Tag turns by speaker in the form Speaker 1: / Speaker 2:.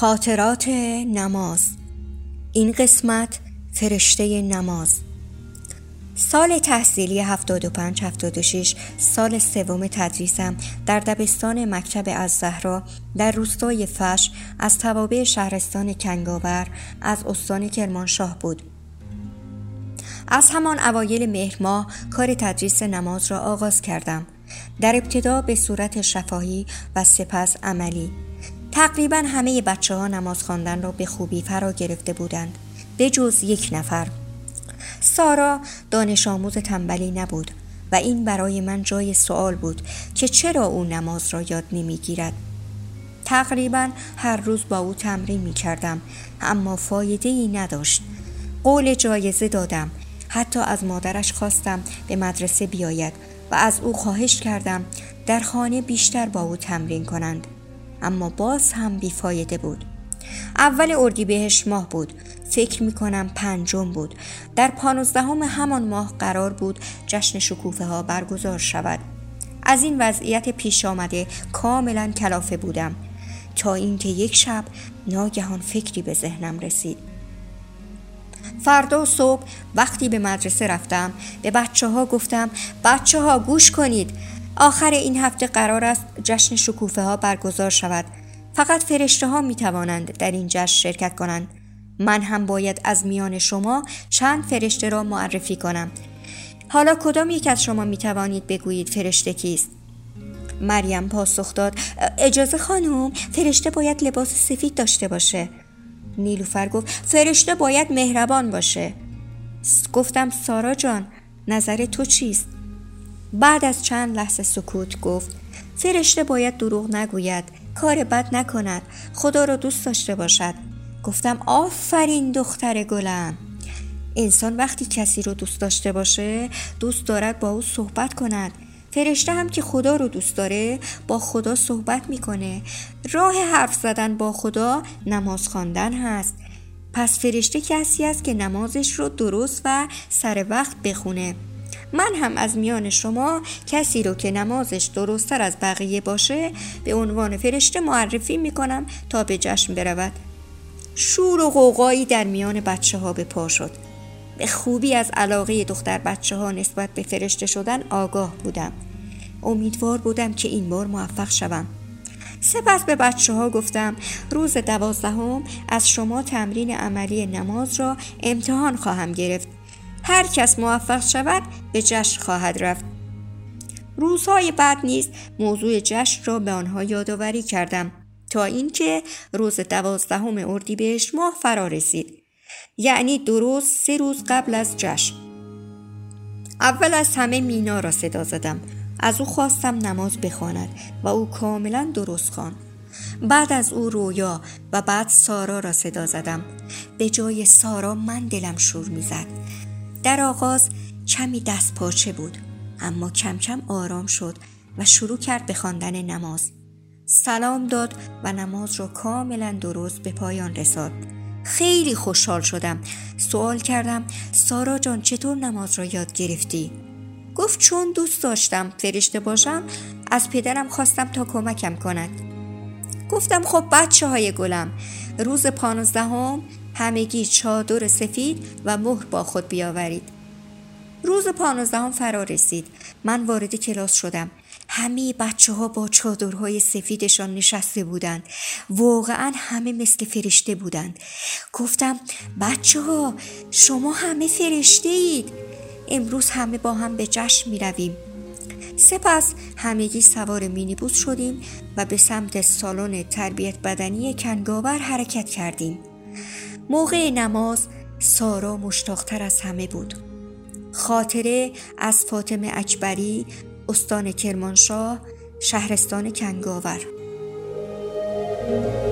Speaker 1: خاطرات نماز. این قسمت فرشته نماز. سال تحصیلی 75-76 سال سوم تدریسم در دبستان مکتب الزهرا در روستای فش از توابع شهرستان کنگاور از استان کرمانشاه بود. از همان اوایل مهر ماه کار تدریس نماز را آغاز کردم. در ابتدا به صورت شفاهی و سپس عملی. تقریبا همه بچه‌ها نماز خواندن را به خوبی فرا گرفته بودند، به جز یک نفر. سارا دانش آموز تنبلی نبود و این برای من جای سوال بود که چرا او نماز را یاد نمی‌گیرد. تقریبا هر روز با او تمرین می‌کردم، اما فایده‌ای نداشت. قول جایزه دادم، حتی از مادرش خواستم به مدرسه بیاید و از او خواهش کردم در خانه بیشتر با او تمرین کنند، اما باز هم بیفایده بود. اول اردیبهشت ماه بود، فکر میکنم 5 بود. در 15 همان ماه قرار بود جشن شکوفه ها برگزار شود. از این وضعیت پیش آمده کاملا کلافه بودم تا اینکه یک شب ناگهان فکری به ذهنم رسید. فردا صبح وقتی به مدرسه رفتم به بچه‌ها گفتم بچه‌ها گوش کنید، آخر این هفته قرار است جشن شکوفه ها برگزار شود. فقط فرشته ها می توانند در این جشن شرکت کنند. من هم باید از میان شما چند فرشته را معرفی کنم. حالا کدام یک از شما می توانید بگویید فرشته کیست؟ مریم پاسخ داد اجازه خانم، فرشته باید لباس سفید داشته باشه. نیلوفر گفت فرشته باید مهربان باشه. گفتم سارا جان، نظر تو چیست؟ بعد از چند لحظه سکوت گفت فرشته باید دروغ نگوید، کار بد نکند، خدا را دوست داشته باشد. گفتم آفرین دختر گلم. انسان وقتی کسی رو دوست داشته باشه دوست دارد با او صحبت کند. فرشته هم که خدا رو دوست داره با خدا صحبت میکنه. راه حرف زدن با خدا نماز خواندن هست. پس فرشته کسی است که نمازش رو درست و سر وقت بخونه. من هم از میان شما کسی رو که نمازش درست‌تر از بقیه باشه به عنوان فرشته معرفی میکنم تا به جشن برود. شور و غوغایی در میان بچه‌ها به پا شد. به خوبی از علاقه دختر بچه‌ها نسبت به فرشته شدن آگاه بودم. امیدوار بودم که این بار موفق شوم. سپس به بچه‌ها گفتم روز 12 از شما تمرین عملی نماز را امتحان خواهم گرفت. هر کس موفق شود به جشن خواهد رفت. روزهای بعد نیز موضوع جشن را به آنها یادآوری کردم تا اینکه روز 12 اردیبهشت ماه فرا رسید، یعنی درست 3 روز قبل از جشن. اول از همه مینا را صدا زدم. از او خواستم نماز بخواند و او کاملا درست خواند. بعد از او رویا و بعد سارا را صدا زدم. به جای سارا من دلم شور می‌زد. در آغاز کمی دست پاچه بود، اما کم کم آرام شد و شروع کرد به خواندن نماز. سلام داد و نماز را کاملا درست به پایان رساند. خیلی خوشحال شدم. سوال کردم سارا جان چطور نماز را یاد گرفتی؟ گفت چون دوست داشتم فرشته باشم از پدرم خواستم تا کمکم کند. گفتم خب بچه‌های گلم، روز 15 همگی چادر سفید و مهر با خود بیاورید. روز 15 فرا رسید. من وارد کلاس شدم. همه بچه‌ها با چادرهای سفیدشان نشسته بودند. واقعا همه مثل فرشته بودند. گفتم بچه‌ها شما همه فرشته اید. امروز همه با هم به جشن می رویم. سپس همگی سوار مینیبوس شدیم و به سمت سالن تربیت بدنی کنگاور حرکت کردیم. موقع نماز سارا مشتاق‌تر از همه بود. خاطره از فاطمه اکبری، استان کرمانشاه، شهرستان کنگاور.